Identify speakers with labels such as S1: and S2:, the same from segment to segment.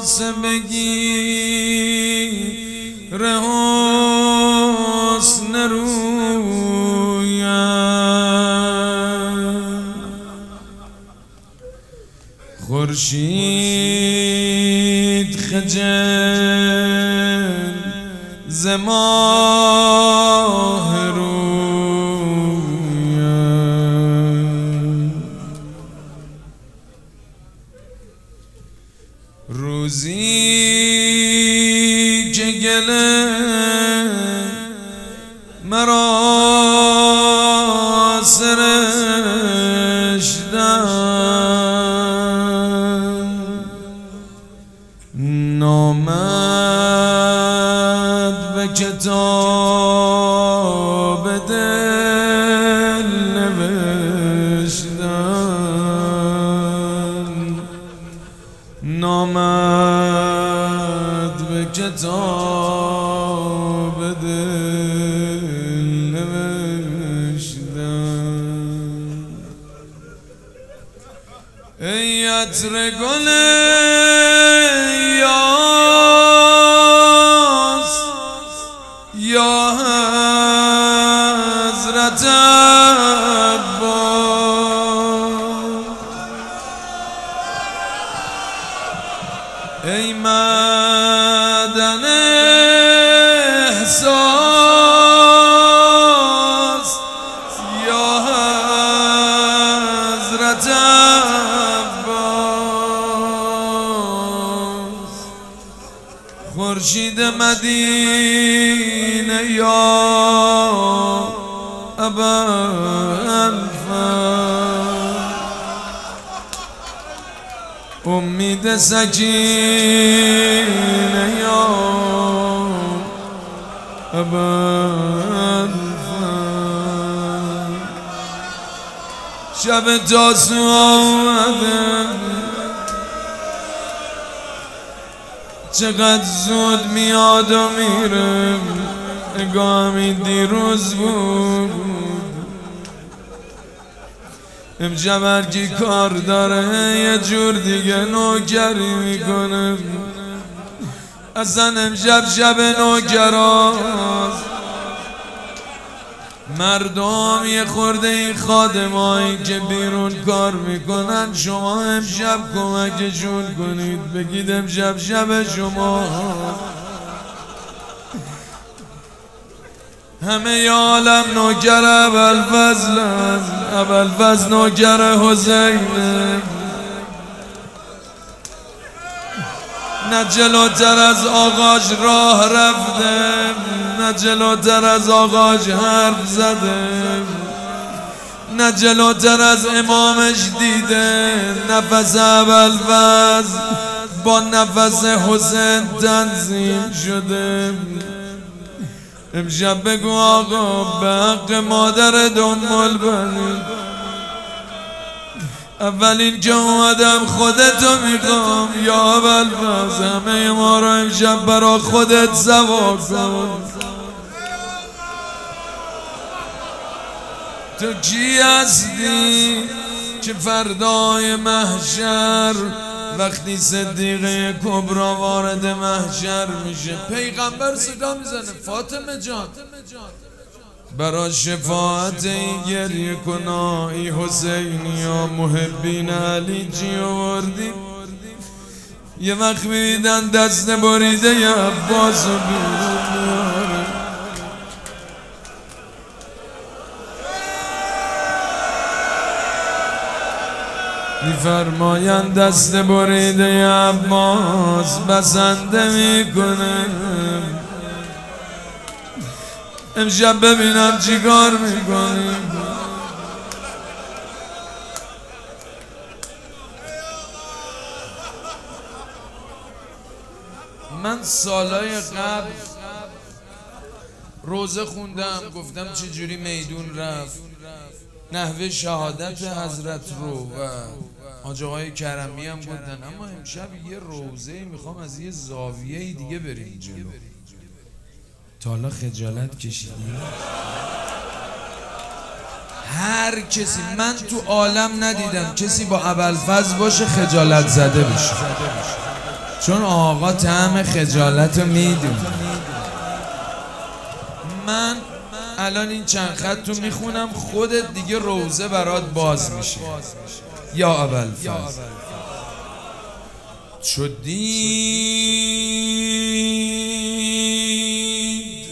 S1: se بگیر حسن رویم خورشید خجل ز ماه رویم روزی که گله مرا سرشتن نامد به کتاب دل نوشتن نامد به کتاب دل نوشتن ای عطر گل یاس یا حضرت عباس ای معدن احساس یا حضرت عباس خورشید مدینه یا ابوالفضل امید سکینه یا ابوالفضل شب تاسو آمده چقدر زود میاد و میره نگاهمی دیروز بود امشب هرکی کار داره یه جور دیگه نوکری میکنه اصلا امشب شب نوکراست مردم یه خورده این خادمایی که بیرون کار میکنن شما امشب کمکشون کنید بگید امشب شب شما همه ی عالم نوکر ابوالفضل ابوالفضل نوکر حسینه نه جلوتر از آقاش راه رفته نه جلوتر از آقاش حرف زده نه جلوتر از امامش دیده نفس ابوالفضل با نفس حسین تنظیم شده امشب بگو آقا به حق مادر ام البنین اولین که اومدم خودتو میخوام یا ابوالفضل همه ما رو امشب برا خودت سوا کن تو کی هستی که فردای محشر وقتی صدیقه کبرا وارد محشر میشه پیغمبر صدا میزنه فاطمه جان برا شفاعت این گریه کنا ای حسینی یا محبین علی چی آوردی یه وقت میدن دست بریده ی عباس و بیرون میفرماین دست بریده ی عباس بسنده میکنه امشب ببینم چی کار میکنی من سالای قبل روزه خوندم گفتم چجوری میدون رفت نحوه شهادت حضرت رو و حاج آقای کرمی هم بودن اما امشب یه روزه میخوام از یه زاویه دیگه بریم جلو تا حالا خجالت کشیدی؟ هر کسی من تو عالم ندیدم کسی با ابوالفضل باشه خجالت زده بشه چون آقا طعم خجالت رو میدونه. من الان این چند خط رو میخونم، خودت دیگه روزه برات باز میشه. یا ابوالفضل چو دید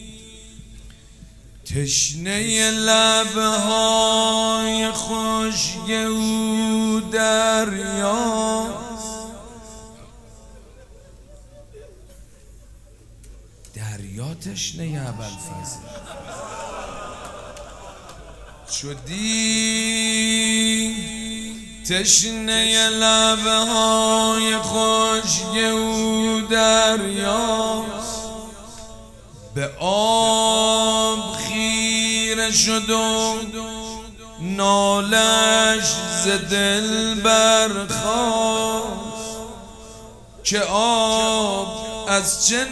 S1: تشنه لبهای خشک او دریا، دریا تشنه ابوالفضل. چو دید تشنه لبهای خشک او دریاست، به آب خیره شد و نالش ز دل برخاست، که آب از چه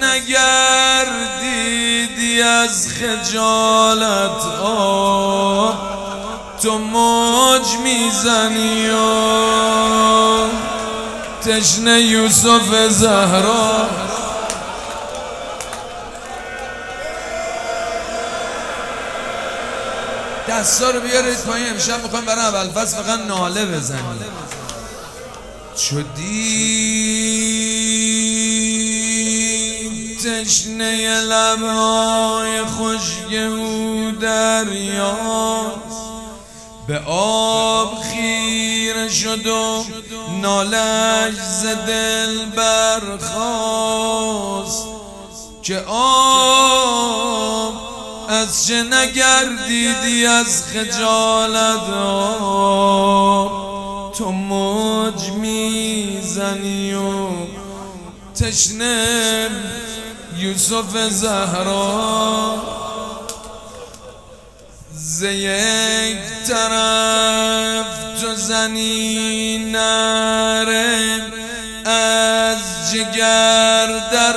S1: نگردیدی از خجالت آب، تو موج میزنی و تشنه یوسف زهرا. دستا رو بیارید پایین، امشب میخوایم برای ابوالفضل فقط ناله بزنیم. چو دید تشنه لبهای خشک او دریاست، به آب خیره شد و نالش ز دل برخاست، که آب از چه نگردیدی از خجالت آب، تو موج میزنی و تشنه یوسف زهرا. ز یک طرف تو زنی نره از جگر در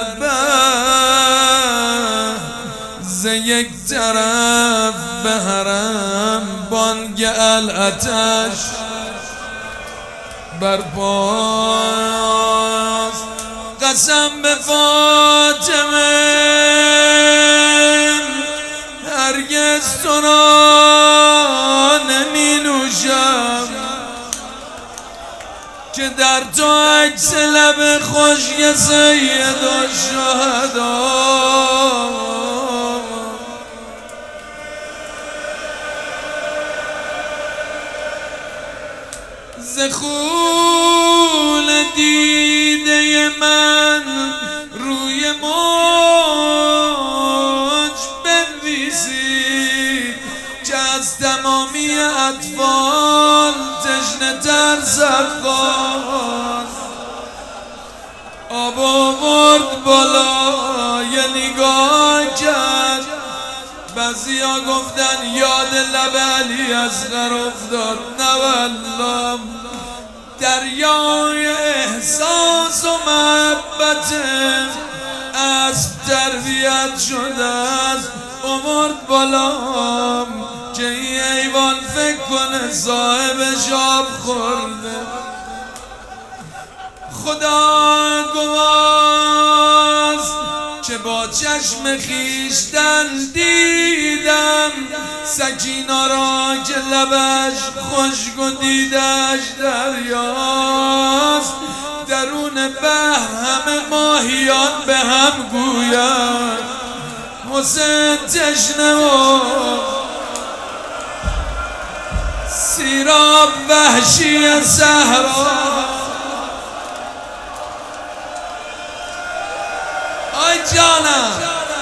S1: بر، ز یک طرف به حرم بانگ العطش برپاست. قسم به فاطمه هرگز تو را نمی نوشم، که در تو عکس لب خشک سید الشهدا. ز خون دیده من روی موج بنویسی، که از تمامی اطفال تشنه تر سقاست. آب آورد بالا یه نگاه کرد، بعضیا گفتن یاد لب علی اصغر افتاد. نه والله، دریای احساس و محبت اسب تربیت شده است. آورد بالا که این حیوان فکر کنه صاحبش آب خورده. خدا گواست که با چشم خیشتن دیدم سکینا را که لبش خشک و دیدش دریاست. درون بحر همه ماهیان به هم گوید حسین تشنه و سیراب وحشی صحرا. آی جانم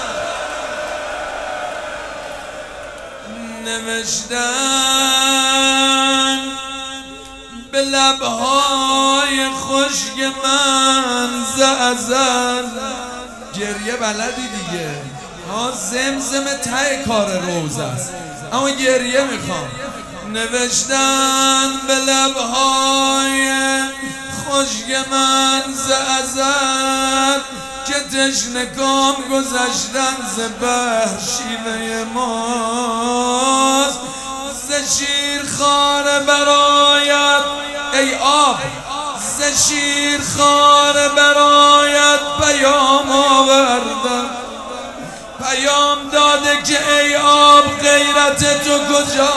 S1: نوشتن به لبهای خشک من ز ازل. گریه بلدی دیگه، زمزم ته کار روزه است، اما گریه میخوام. نوشتن به لبهای خشک من ز ازل، که تشنه کام گذشتن ز بحر شیوه ماست. ز شیر خاره برایت ای آب، ز شیرخواره برایت پیام آوردم، پیام داده که ای آب غیرت تو کجا؟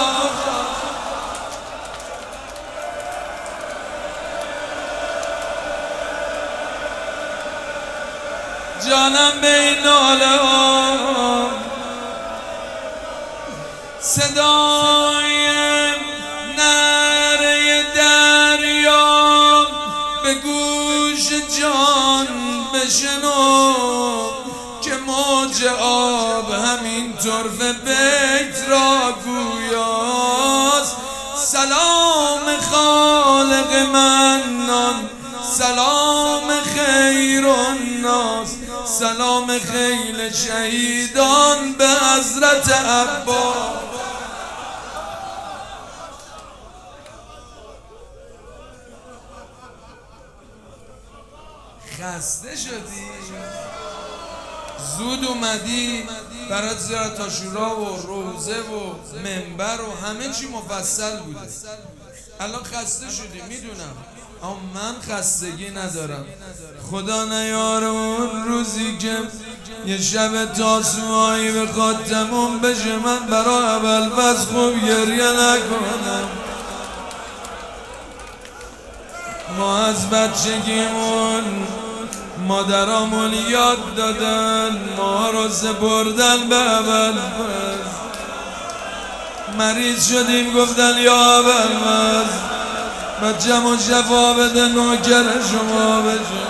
S1: جانم به این ناله ها صدای نره دریا به گوش جان بشنو که موج آب همین طرف بیت را گویاست. سلام خالق منان، سلام خیر الناس، سلام خیل شهیدان به حضرت عباس. خسته شدی؟ زود اومدی برات زیارت عاشورا و روزه و منبر و همه چی مفصل بوده. الان خسته شدی میدونم، اما من خستگی ندارم. خدا نیاره اون روزی که یه شب تاسوعایی بخواد تموم بشه من برای ابوالفضل خوب گریه نکنم. ما از بچگیمون مادرامون یاد دادن، ما رو سپردن به ابوالفضل. مریض شدیم گفتن یا ابوالفضل بچه‌مو شفا بده نوکر شما بشه.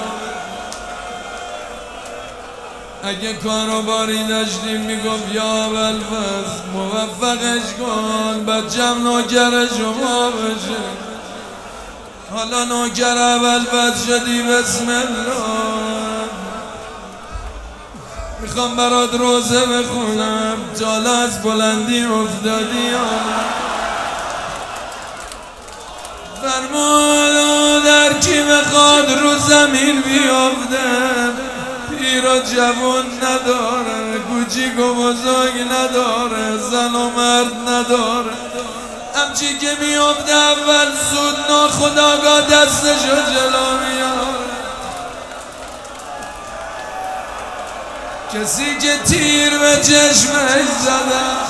S1: اگه کاروباری داشتیم میگفت یا ابوالفضل موفقش کن بچه‌م نوکر شما بشه. حالا نوکر ابوالفضل شدی بسم الله. میخوام برات روزه بخونم تا از بلندی افتادی. فرمود در کی بخواد رو زمین بیافته پیر و جوان نداره، کوچیک و بزرگ نداره، زن و مرد نداره. همچی که میافته اول زود ناخودآگاه دستشو جلو میاره. کسی که تیر به چشمش زدن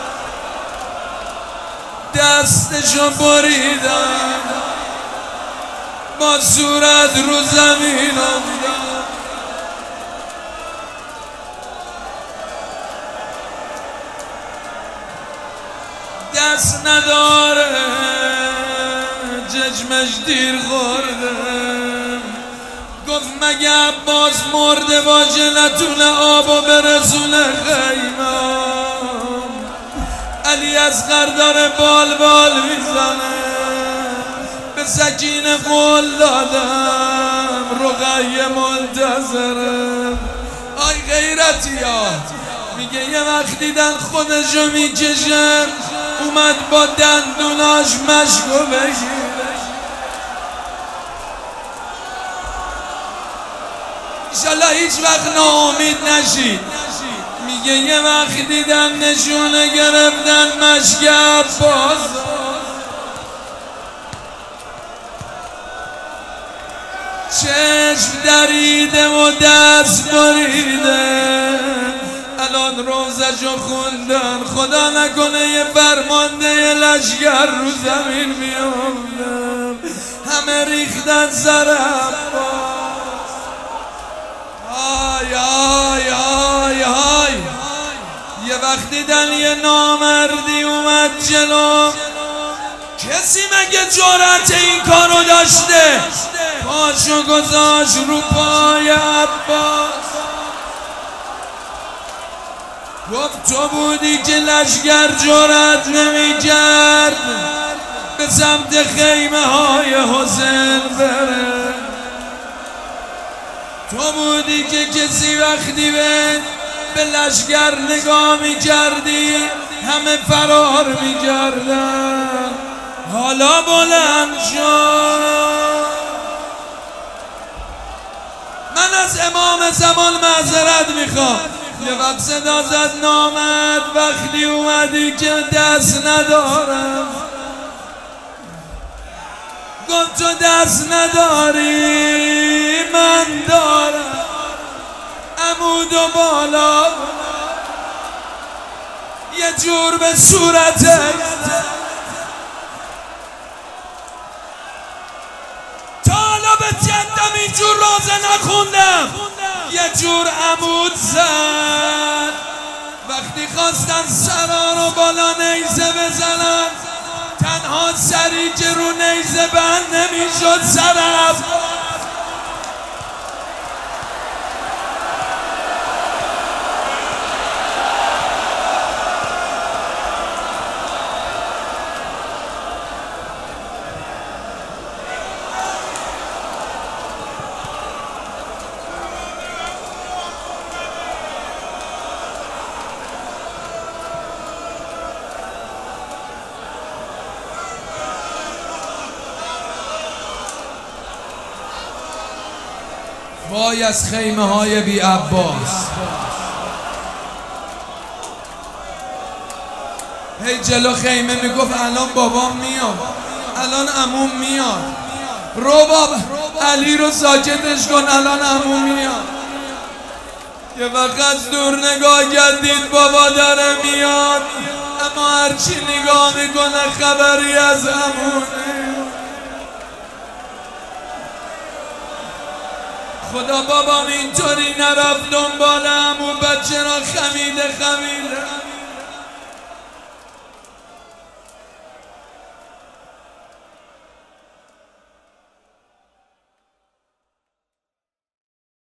S1: دستشو بریدن با صورت رو زمین افتاد. دست نداره چشمش دیر خورده. گفت مگه عباس مرده باشه نتونه آبو برسونه خیمه. علی اصغر داره بال بال میزنه به سکینه قول دادم رقیه منتظرم. آی غیرتیات میگه یه وقت دیدن خودشو میکشه اومد با دندوناش مشکو بگیره. ایشالله هیچ وقت ناامید نشید. میگه یه وقت دیدم نشونه گرفتن مشک عباس. چشم دریده و دست بریده. الان روزشو خوندن خدا نکنه یه فرمانده لشگر رو زمین میافتم. همه ریختن سر عباس. آی آی آی آی. یه وقت دیدن یه نامردی اومد جلو. کسی مگه جرأت این کارو داشته؟ پاشو گذاشت رو پای عباس. گفت تو بودی که لشگر جرأت نمی کرد به سمت خیمه های حسین بره. تو بودی که کسی وقتی به لشگر نگاه می کردی همه فرار می کردن. حالا بلند شد. من از امام زمان معذرت میخوام. یه وقت صدا زد نامد وقتی اومدی که دست ندارم. گفت تو دست نداری من دارم عمود و بالا یه جور به صورته تا حالا به جدم اینجور رازه نخوندم یه جور عمود زد وقتی خواستن سرا رو بالا نیزه بزنن تنها سری که رو نیزه بند نمیشد سرم وای از خیمه های بی عباس هی جلو خیمه میگفت الان بابام میاد الان عموم میاد رو بابا علی رو ساکتش کن الان عموم میاد یه وقت دور نگاه کردید بابا داره میاد اما هرچی نگاه میکنه خبری از عموم خدا بابام اینطوری نرفت دنبال عمو بچه را خمیده